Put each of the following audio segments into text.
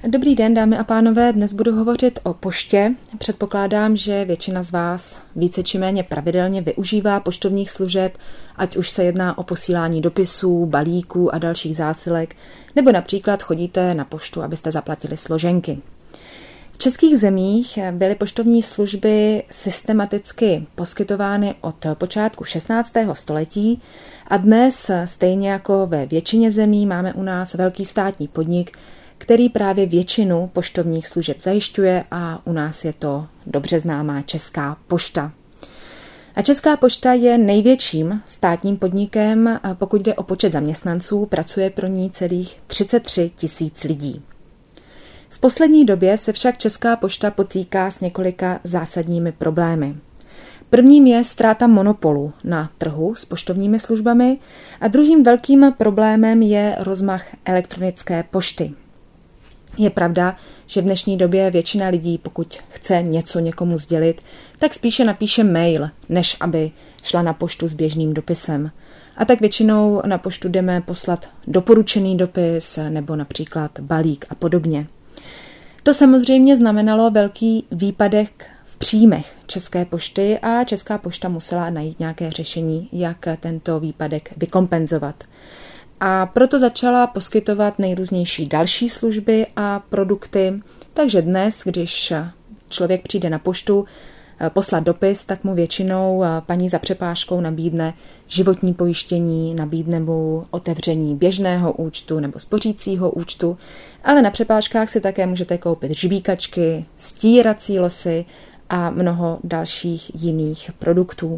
Dobrý den, dámy a pánové, dnes budu hovořit o poště. Předpokládám, že většina z vás více či méně pravidelně využívá poštovních služeb, ať už se jedná o posílání dopisů, balíků a dalších zásilek, nebo například chodíte na poštu, abyste zaplatili složenky. V českých zemích byly poštovní služby systematicky poskytovány od počátku 16. století a dnes, stejně jako ve většině zemí, máme u nás velký státní podnik, který právě většinu poštovních služeb zajišťuje, a u nás je to dobře známá Česká pošta. A Česká pošta je největším státním podnikem, a pokud jde o počet zaměstnanců, pracuje pro ní celých 33 000 lidí. V poslední době se však Česká pošta potýká s několika zásadními problémy. Prvním je ztráta monopolu na trhu s poštovními službami a druhým velkým problémem je rozmach elektronické pošty. Je pravda, že v dnešní době většina lidí, pokud chce něco někomu sdělit, tak spíše napíše mail, než aby šla na poštu s běžným dopisem. A tak většinou na poštu jdeme poslat doporučený dopis nebo například balík a podobně. To samozřejmě znamenalo velký výpadek v příjmech České pošty a Česká pošta musela najít nějaké řešení, jak tento výpadek vykompenzovat. A proto začala poskytovat nejrůznější další služby a produkty. Takže dnes, když člověk přijde na poštu poslat dopis, tak mu většinou paní za přepážkou nabídne životní pojištění, nabídne mu otevření běžného účtu nebo spořícího účtu, ale na přepážkách si také můžete koupit žvíkačky, stírací losy a mnoho dalších jiných produktů.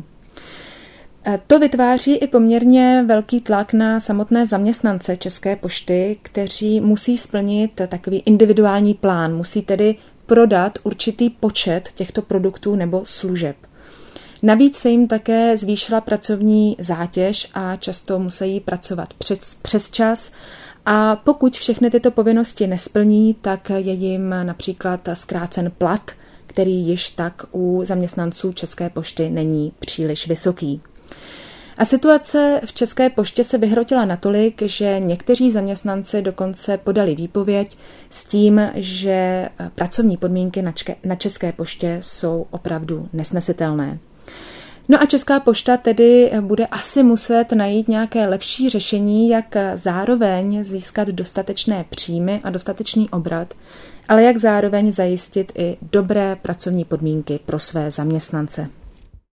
To vytváří i poměrně velký tlak na samotné zaměstnance České pošty, kteří musí splnit takový individuální plán, musí tedy prodat určitý počet těchto produktů nebo služeb. Navíc se jim také zvýšila pracovní zátěž a často musí pracovat přes čas, a pokud všechny tyto povinnosti nesplní, tak je jim například zkrácen plat, který již tak u zaměstnanců České pošty není příliš vysoký. A situace v České poště se vyhrotila natolik, že někteří zaměstnanci dokonce podali výpověď s tím, že pracovní podmínky na České poště jsou opravdu nesnesitelné. No a Česká pošta tedy bude asi muset najít nějaké lepší řešení, jak zároveň získat dostatečné příjmy a dostatečný obrat, ale jak zároveň zajistit i dobré pracovní podmínky pro své zaměstnance.